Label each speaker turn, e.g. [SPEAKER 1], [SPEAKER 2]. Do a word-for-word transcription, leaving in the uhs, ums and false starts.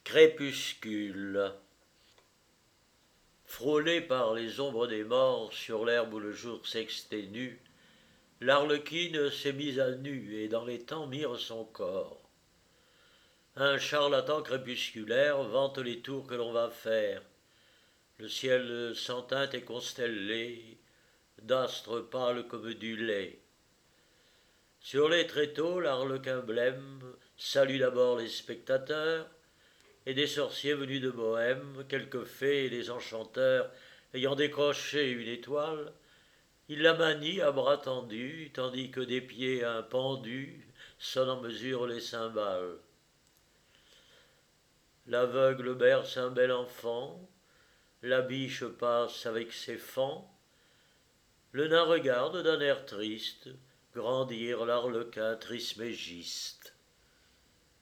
[SPEAKER 1] Crépuscule. Frôlée par les ombres des morts sur l'herbe où le jour s'exténue, l'arlequine s'est mise à nu et dans les temps mire son corps. Un charlatan crépusculaire vante les tours que l'on va faire. Le ciel sans teinte est constellé d'astres pâles comme du lait. Sur les tréteaux, l'arlequin blême salue d'abord les spectateurs, et des sorciers venus de Bohême, quelques fées et des enchanteurs ayant décroché une étoile, il la manie à bras tendus, tandis que des pieds un pendu sonnent en mesure les cymbales. L'aveugle berce un bel enfant, la biche passe avec ses fans, le nain regarde d'un air triste grandir l'arlequin trismégiste.